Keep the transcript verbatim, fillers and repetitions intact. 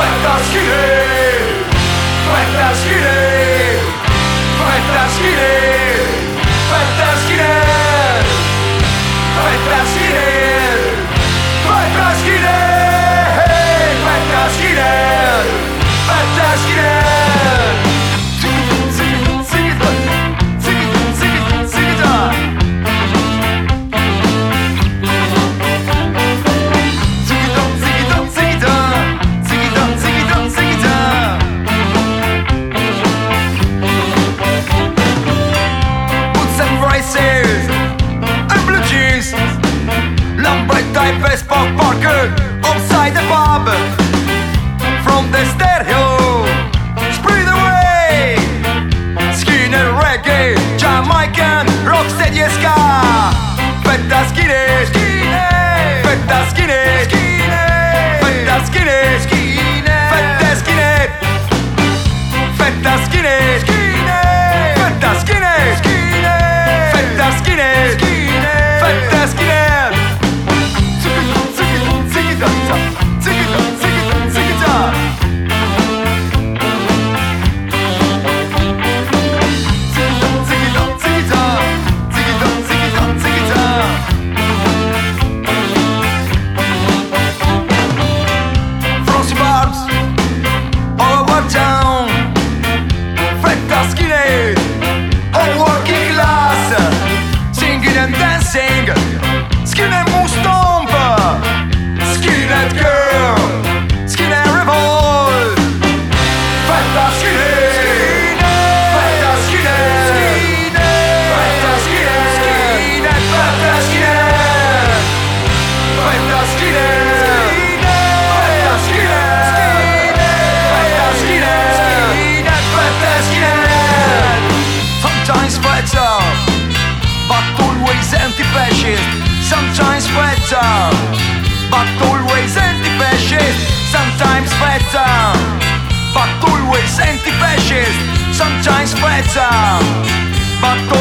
Fetta skinny, fetta skinny, fetta skinny, fetta skinny, fetta skinny, fetta skinny, fetta skinny, fetta skinny. Type Spock Parker outside the pub. From the stereo spread away Skinner reggae, Jamaican, rocksteady ska. Fetta skinny, skinny, fetta skinny, skinny, fetta skinny, skinny, fetta skinny, fetta skinny, skinny, fetta skinny, skinny, fetta skinny, skinny, fetta skinny. Skinhead moose stomp, skinhead girl, skinhead revolt. Fetta skinhead, fetta skinhead, fetta skinhead, fetta skinhead, fetta skinhead, fetta skinhead, fetta skinhead, fetta skinhead. Sometimes fetta, but always anti-fascist. Sometimes fetta, but always anti-fascist. Sometimes fetta, but always anti-fascist. Sometimes fetta, but